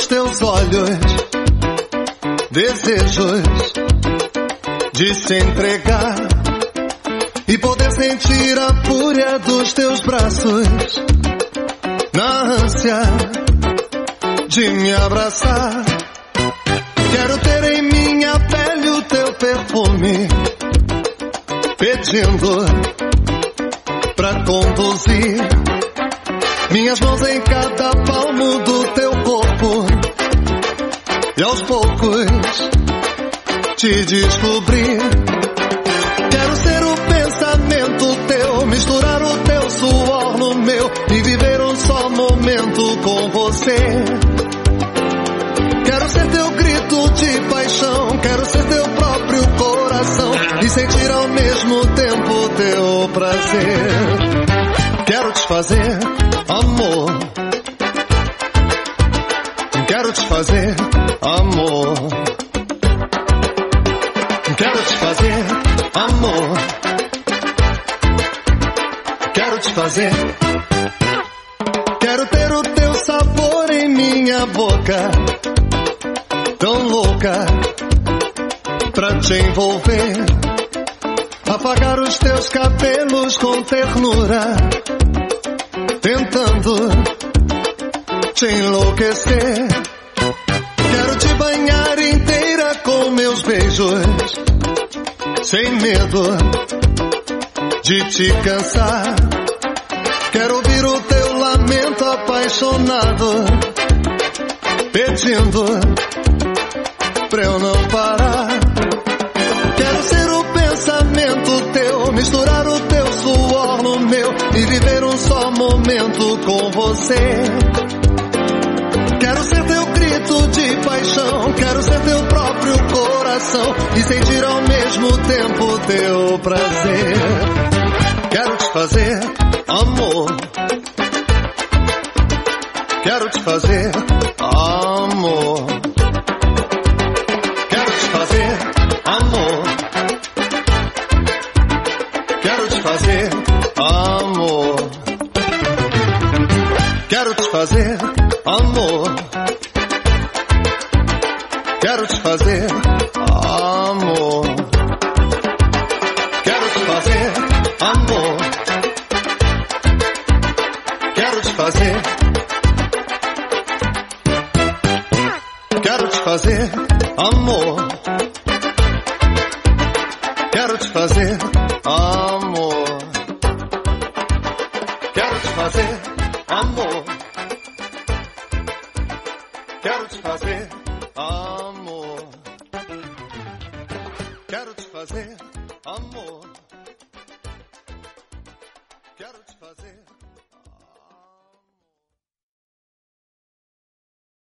nos teus olhos desejos de se entregar e poder sentir a fúria dos teus braços na ânsia de me abraçar. Quero ter em minha pele o teu perfume, pedindo pra conduzir minhas mãos em cada palmo do teu corpo e aos poucos te descobrir. Quero ser o pensamento teu, misturar o teu suor no meu e viver um só momento com você. Quero ser teu grito de paixão, quero ser teu próprio coração e sentir ao mesmo tempo teu prazer. Quero te fazer amor, quero te fazer amor, quero te fazer amor, quero te fazer. Quero ter o teu sabor em minha boca, tão louca pra te envolver, afagar os teus cabelos com ternura, tentando te enlouquecer. Quero te banhar inteira com meus beijos, sem medo de te cansar. Quero ouvir o teu lamento apaixonado, pedindo pra eu não parar. Quero ser o pensamento teu, misturar o teu suor no meu e viver um só momento com você. Quero ser teu grito de paixão, quero ser teu próprio coração e sentir ao mesmo tempo teu prazer. Quero te fazer amor, quero te fazer amor, quero te fazer amor, quero te fazer amor, quero te fazer amor, quero te fazer amor, quero te fazer amor, quero te fazer, quero te fazer amor, quero te fazer amor, quero te fazer amor, quero te fazer amor, quero te fazer amor, quero te fazer